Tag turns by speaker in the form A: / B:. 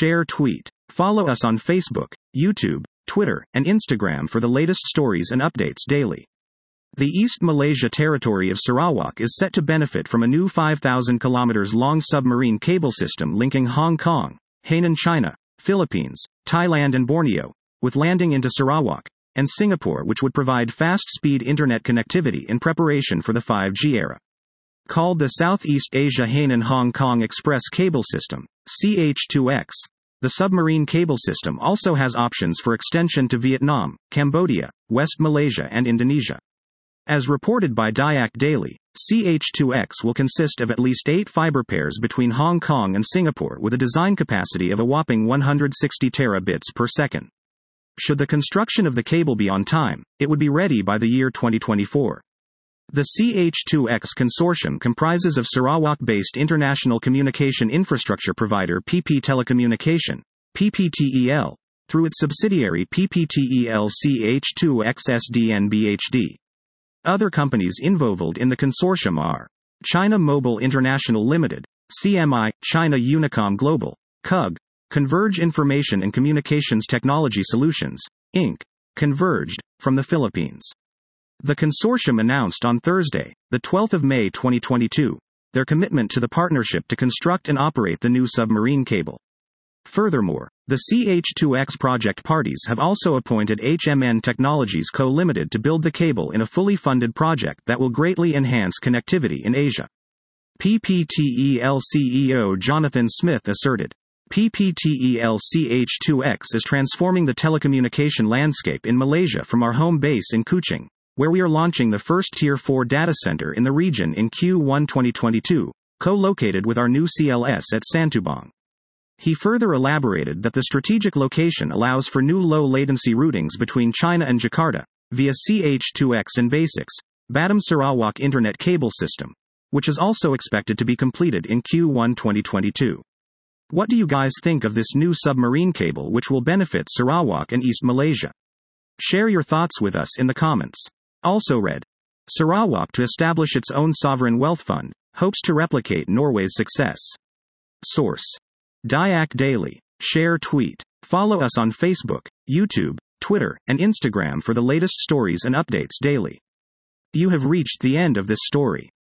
A: share, tweet. Follow us on Facebook, YouTube, Twitter, and Instagram for the latest stories and updates daily. The East Malaysia territory of Sarawak is set to benefit from a new 5,000 kilometers long submarine cable system linking Hong Kong, Hainan, China, Philippines, Thailand and Borneo, with landing into Sarawak and Singapore, which would provide fast-speed internet connectivity in preparation for the 5G era. Called the Southeast Asia Hainan-Hong Kong Express Cable System, CH2X, the submarine cable system also has options for extension to Vietnam, Cambodia, West Malaysia and Indonesia. As reported by Dayak Daily, CH2X will consist of at least 8 fiber pairs between Hong Kong and Singapore with a design capacity of a whopping 160 terabits per second. Should the construction of the cable be on time, it would be ready by the year 2024. The CH2X consortium comprises of Sarawak-based international communication infrastructure provider PP Telecommunication, PPTEL, through its subsidiary PPTEL CH2X SDN BHD. Other companies involved in the consortium are China Mobile International Limited, CMI, China Unicom Global, CUG, Converge Information and Communications Technology Solutions, Inc., Converged, from the Philippines. The consortium announced on Thursday, the 12th of May 2022, their commitment to the partnership to construct and operate the new submarine cable. Furthermore, the CH2X project parties have also appointed HMN Technologies Co. Limited to build the cable in a fully funded project that will greatly enhance connectivity in Asia. PPTEL CEO Jonathan Smith asserted, PPTEL CH2X is transforming the telecommunication landscape in Malaysia from our home base in Kuching, where we are launching the first Tier 4 data center in the region in Q1 2022, co-located with our new CLS at Santubong. He further elaborated that the strategic location allows for new low-latency routings between China and Jakarta, via CH2X and Basics, Batam Sarawak Internet Cable System, which is also expected to be completed in Q1 2022. What do you guys think of this new submarine cable which will benefit Sarawak and East Malaysia? Share your thoughts with us in the comments. Also read, Sarawak to establish its own sovereign wealth fund, hopes to replicate Norway's success. Source: Dayak Daily. Share, tweet. Follow us on Facebook, YouTube, Twitter, and Instagram for the latest stories and updates daily. You have reached the end of this story.